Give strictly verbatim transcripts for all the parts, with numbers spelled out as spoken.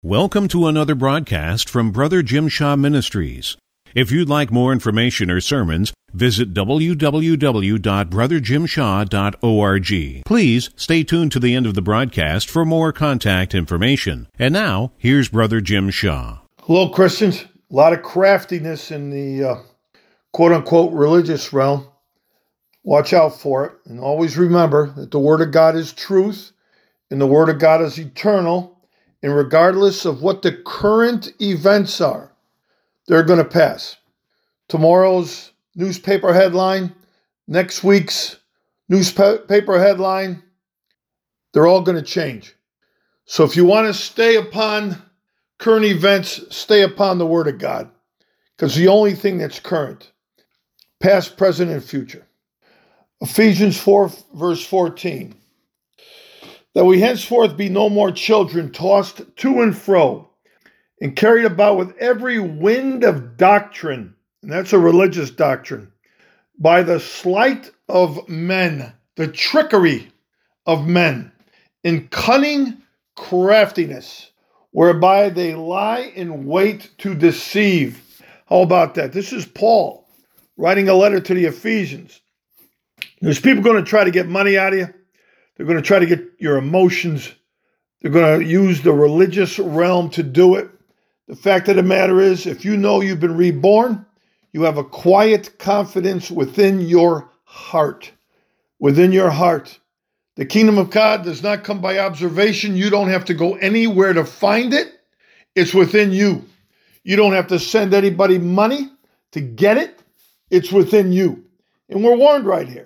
Welcome to another broadcast from Brother Jim Shaw Ministries. If you'd like more information or sermons, visit w w w dot brother jim shaw dot org. Please stay tuned to the end of the broadcast for more contact information. And now, here's Brother Jim Shaw. Hello, Christians. A lot of craftiness in the uh, quote-unquote religious realm. Watch out for it. And always remember that the Word of God is truth, and the Word of God is eternal. And regardless of what the current events are, they're going to pass. Tomorrow's newspaper headline, next week's newspaper headline, they're all going to change. So if you want to stay upon current events, stay upon the Word of God, because the only thing that's current, past, present, and future. Ephesians four, verse fourteen. That we henceforth be no more children tossed to and fro and carried about with every wind of doctrine, and that's a religious doctrine, by the sleight of men, the trickery of men, in cunning craftiness, whereby they lie in wait to deceive. How about that? This is Paul writing a letter to the Ephesians. There's people going to try to get money out of you. They're going to try to get your emotions. They're going to use the religious realm to do it. The fact of the matter is, if you know you've been reborn, you have a quiet confidence within your heart. Within your heart. The kingdom of God does not come by observation. You don't have to go anywhere to find it. It's within you. You don't have to send anybody money to get it. It's within you. And we're warned right here.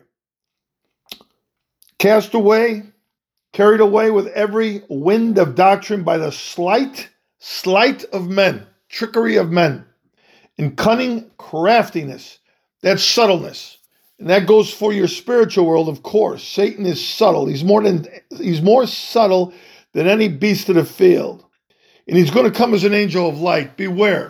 Cast away, carried away with every wind of doctrine by the sleight, sleight of men, trickery of men, and cunning craftiness. That's subtleness. And that goes for your spiritual world, of course. Satan is subtle. He's more than he's more subtle than any beast of the field. And he's going to come as an angel of light. Beware.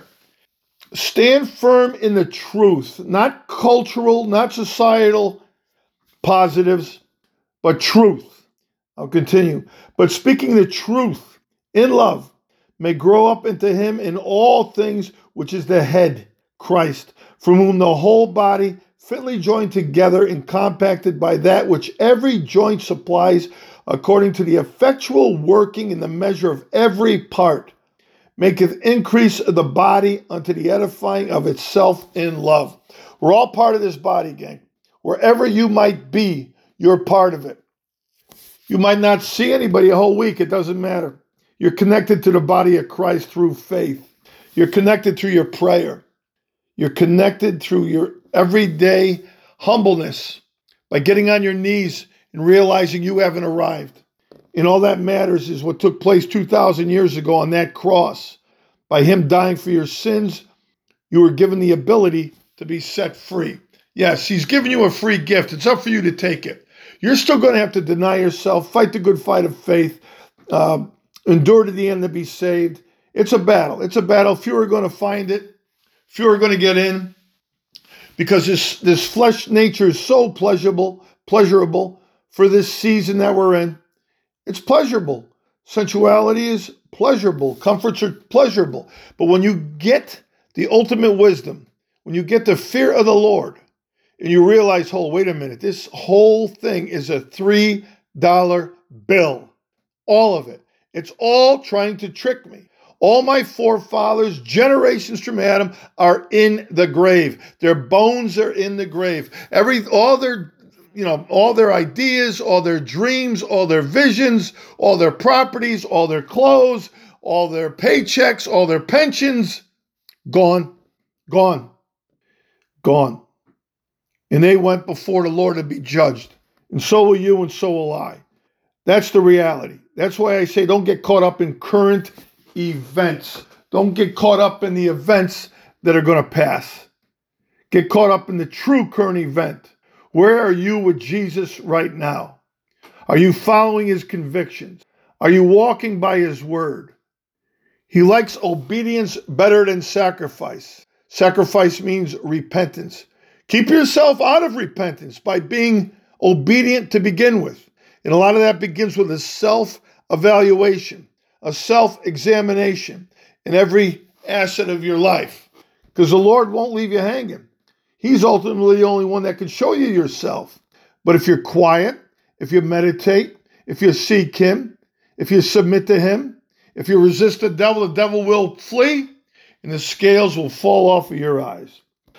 Stand firm in the truth, not cultural, not societal positives, but truth. I'll continue. But speaking the truth in love may grow up into him in all things, which is the head, Christ, from whom the whole body, fitly joined together and compacted by that which every joint supplies, according to the effectual working in the measure of every part, maketh increase of the body unto the edifying of itself in love. We're all part of this body, gang. Wherever you might be, you're part of it. You might not see anybody a whole week. It doesn't matter. You're connected to the body of Christ through faith. You're connected through your prayer. You're connected through your everyday humbleness by getting on your knees and realizing you haven't arrived. And all that matters is what took place two thousand years ago on that cross. By him dying for your sins, you were given the ability to be set free. Yes, he's given you a free gift. It's up for you to take it. You're still going to have to deny yourself, fight the good fight of faith, uh, endure to the end to be saved. It's a battle. It's a battle. Few are going to find it. Few are going to get in. Because this, this flesh nature is so pleasurable, pleasurable for this season that we're in. It's pleasurable. Sensuality is pleasurable. Comforts are pleasurable. But when you get the ultimate wisdom, when you get the fear of the Lord, and you realize, oh, wait a minute, this whole thing is a three dollar bill. All of it. It's all trying to trick me. All my forefathers, generations from Adam, are in the grave. Their bones are in the grave. Every, all their, you know, all their ideas, all their dreams, all their visions, all their properties, all their clothes, all their paychecks, all their pensions, gone, gone, gone. And they went before the Lord to be judged. And so will you, and so will I. That's the reality. That's why I say don't get caught up in current events. Don't get caught up in the events that are going to pass. Get caught up in the true current event. Where are you with Jesus right now? Are you following his convictions? Are you walking by his word? He likes obedience better than sacrifice. Sacrifice means repentance. Keep yourself out of repentance by being obedient to begin with. And a lot of that begins with a self-evaluation, a self-examination in every asset of your life, because the Lord won't leave you hanging. He's ultimately the only one that can show you yourself. But if you're quiet, if you meditate, if you seek Him, if you submit to Him, if you resist the devil, the devil will flee, and the scales will fall off of your eyes.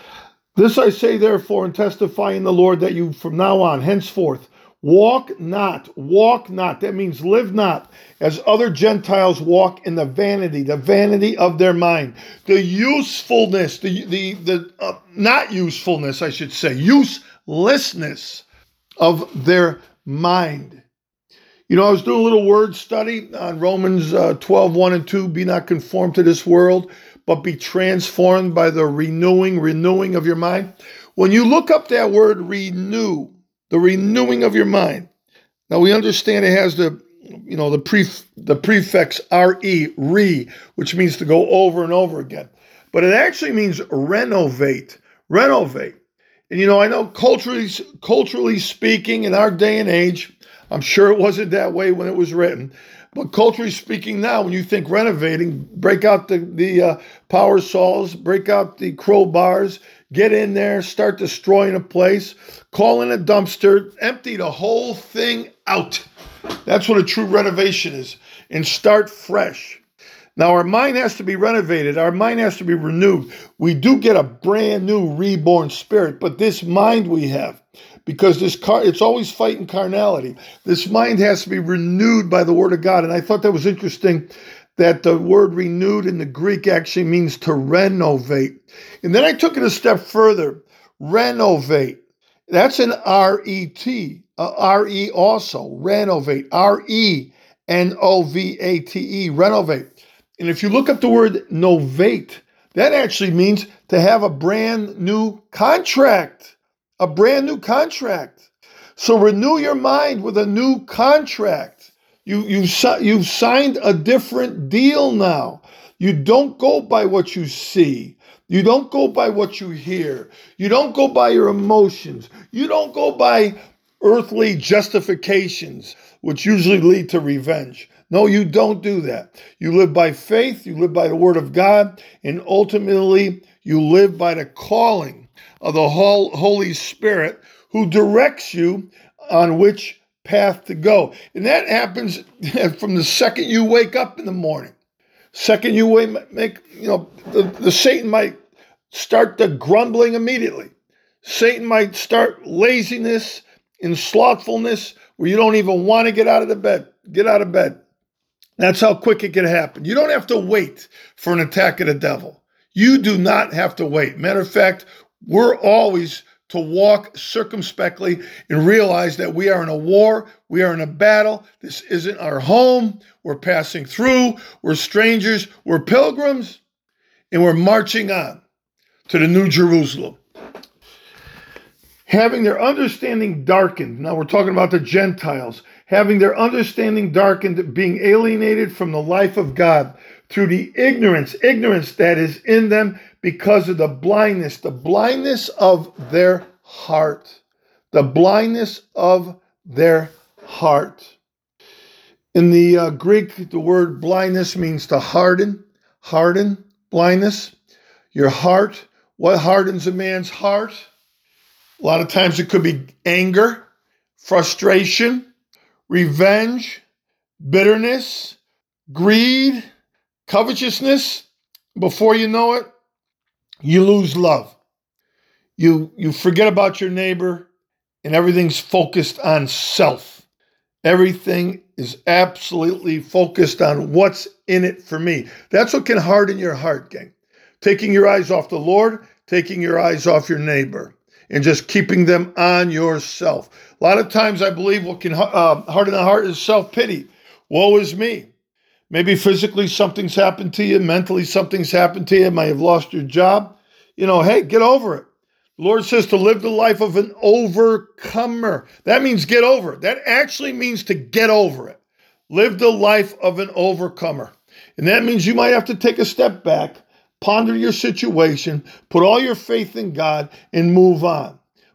This I say, therefore, and testify in the Lord, that you from now on, henceforth, walk not, walk not. That means live not as other Gentiles walk in the vanity, the vanity of their mind, the usefulness, the the the uh, not usefulness, I should say, uselessness of their mind. You know, I was doing a little word study on Romans uh, twelve, one and two. Be not conformed to this world, but be transformed by the renewing, renewing of your mind. When you look up that word renew, the renewing of your mind. Now we understand it has the, you know, the pref the prefix re, re, which means to go over and over again. But it actually means renovate, renovate. And you know, I know culturally, culturally speaking, in our day and age, I'm sure it wasn't that way when it was written. But culturally speaking now, when you think renovating, break out the, the uh, power saws, break out the crowbars, get in there, start destroying a place, call in a dumpster, empty the whole thing out. That's what a true renovation is. And start fresh. Now, our mind has to be renovated. Our mind has to be renewed. We do get a brand new reborn spirit, but this mind we have, because this car, it's always fighting carnality. This mind has to be renewed by the Word of God. And I thought that was interesting that the word renewed in the Greek actually means to renovate. And then I took it a step further. Renovate. That's an R E T, uh, R E also, renovate, R E N O V A T E, renovate. And if you look up the word novate, that actually means to have a brand new contract, a brand new contract. So renew your mind with a new contract. You, you, you've signed a different deal now. You don't go by what you see. You don't go by what you hear. You don't go by your emotions. You don't go by earthly justifications, which usually lead to revenge. No, you don't do that. You live by faith, you live by the Word of God, and ultimately you live by the calling of the Holy Spirit, who directs you on which path to go. And that happens from the second you wake up in the morning. Second you wake, make, you know, the, the Satan might start the grumbling immediately. Satan might start laziness and slothfulness where you don't even want to get out of the bed. Get out of bed. That's how quick it can happen. You don't have to wait for an attack of the devil. You do not have to wait. Matter of fact, we're always to walk circumspectly and realize that we are in a war, we are in a battle. This isn't our home. We're passing through. We're strangers. We're pilgrims. And we're marching on to the New Jerusalem. Having their understanding darkened. Now we're talking about the Gentiles. Having their understanding darkened, being alienated from the life of God through the ignorance, ignorance that is in them because of the blindness, the blindness of their heart, the blindness of their heart. In the uh, Greek, the word blindness means to harden, harden, blindness. Your heart, what hardens a man's heart? A lot of times it could be anger, frustration, revenge, bitterness, greed, covetousness. Before you know it, you lose love. You, you forget about your neighbor, and everything's focused on self. Everything is absolutely focused on what's in it for me. That's what can harden your heart, gang. Taking your eyes off the Lord, taking your eyes off your neighbor, and just keeping them on yourself. A lot of times I believe what can uh, harden the heart is self-pity. Woe is me. Maybe physically something's happened to you. Mentally something's happened to you. You might have lost your job. You know, hey, get over it. The Lord says to live the life of an overcomer. That means get over it. That actually means to get over it. Live the life of an overcomer. And that means you might have to take a step back, ponder your situation, put all your faith in God, and move on.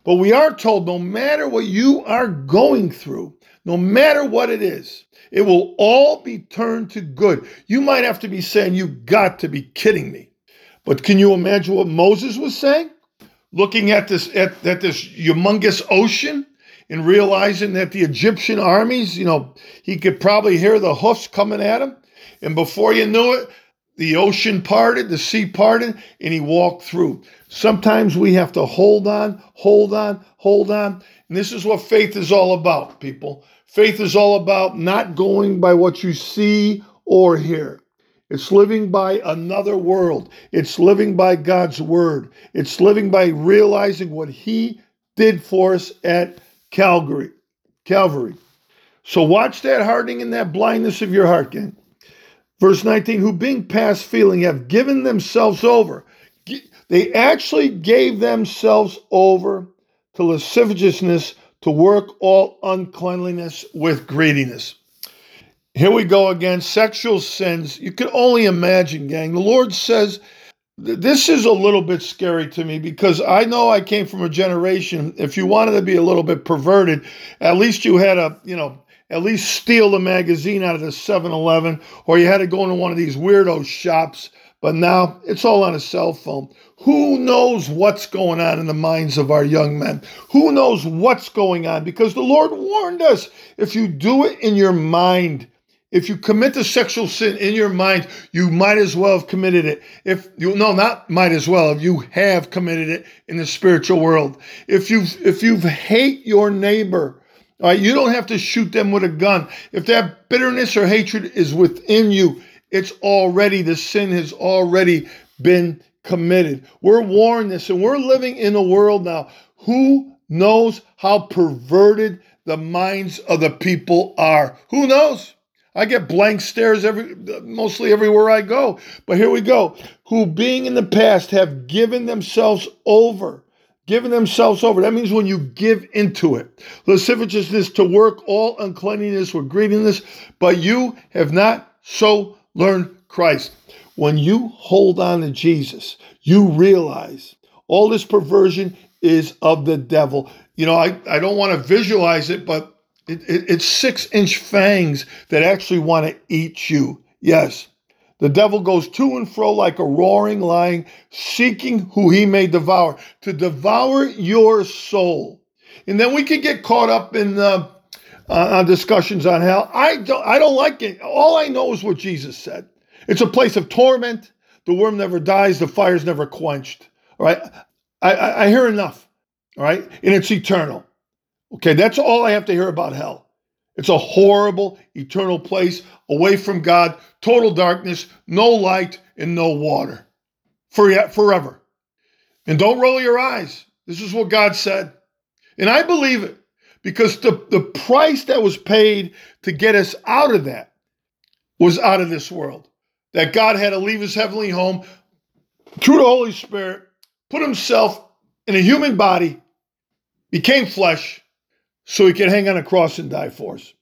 But we are told no matter what you are going through, no matter what it is, it will all be turned to good. You might have to be saying, you got to be kidding me. But can you imagine what Moses was saying? Looking at this at, at this humongous ocean and realizing that the Egyptian armies, you know, he could probably hear the hoofs coming at him. And before you knew it, the ocean parted, the sea parted, and he walked through. Sometimes we have to hold on, hold on, hold on. And this is what faith is all about, people. Faith is all about not going by what you see or hear. It's living by another world. It's living by God's word. It's living by realizing what he did for us at Calvary. Calvary. So watch that hardening and that blindness of your heart, gang. Verse nineteen, who being past feeling have given themselves over. They actually gave themselves over to lasciviousness, to work all uncleanliness with greediness. Here we go again, sexual sins. You can only imagine, gang. The Lord says, this is a little bit scary to me because I know I came from a generation, if you wanted to be a little bit perverted, at least you had a, you know, at least steal the magazine out of the seven eleven, or you had to go into one of these weirdo shops. But now it's all on a cell phone. Who knows what's going on in the minds of our young men? Who knows what's going on? Because the Lord warned us, if you do it in your mind, if you commit the sexual sin in your mind, you might as well have committed it. If you no, not might as well, if you have committed it in the spiritual world. If you if you hate your neighbor, all right, you don't have to shoot them with a gun. If that bitterness or hatred is within you, it's already, the sin has already been committed. We're warned this, and we're living in a world now. Who knows how perverted the minds of the people are? Who knows? I get blank stares every, mostly everywhere I go. But here we go. Who being in the past have given themselves over. Given themselves over. That means when you give into it. Lasciviousness, to work all uncleanness with greediness, but you have not so learned Christ. When you hold on to Jesus, you realize all this perversion is of the devil. You know, I, I don't want to visualize it, but it, it, it's six-inch fangs that actually want to eat you. Yes. The devil goes to and fro like a roaring lion, seeking who he may devour, to devour your soul. And then we could get caught up in uh, uh, discussions on hell. I don't, I don't like it. All I know is what Jesus said. It's a place of torment. The worm never dies. The fire's never quenched. All right. I, I, I hear enough. All right. And it's eternal. Okay. That's all I have to hear about hell. It's a horrible, eternal place away from God, total darkness, no light, and no water. For, forever. And don't roll your eyes. This is what God said. And I believe it because the, the price that was paid to get us out of that was out of this world. That God had to leave his heavenly home through the Holy Spirit, put himself in a human body, became flesh, so he could hang on a cross and die for us.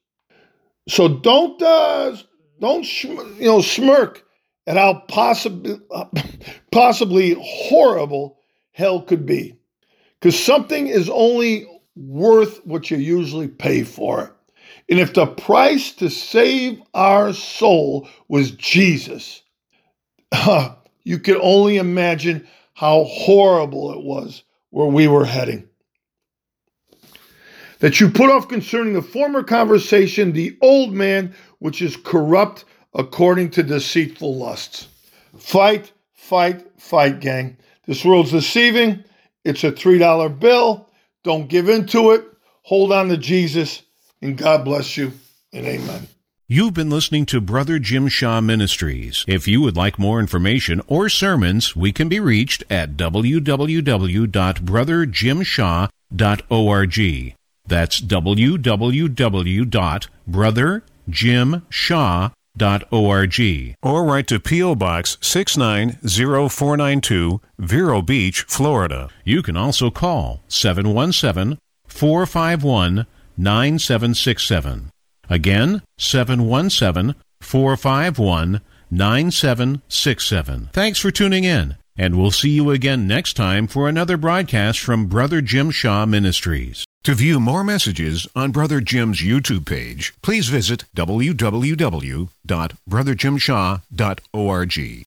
So don't, uh, don't you know, smirk at how possibly, uh, possibly horrible hell could be. Because something is only worth what you usually pay for it. And if the price to save our soul was Jesus, uh, you could only imagine how horrible it was where we were heading. That you put off concerning the former conversation, the old man, which is corrupt according to deceitful lusts. Fight, fight, fight, gang. This world's deceiving. It's a three dollar bill. Don't give in to it. Hold on to Jesus, and God bless you, and amen. You've been listening to Brother Jim Shaw Ministries. If you would like more information or sermons, we can be reached at w w w dot brother jim shaw dot org. That's w w w dot brother jim shaw dot org. Or write to P O. Box six nine zero four nine two, Vero Beach, Florida. You can also call seven one seven, four five one, nine seven six seven. Again, seven one seven, four five one, nine seven six seven. Thanks for tuning in, and we'll see you again next time for another broadcast from Brother Jim Shaw Ministries. To view more messages on Brother Jim's YouTube page, please visit w w w dot brother jim shaw dot org.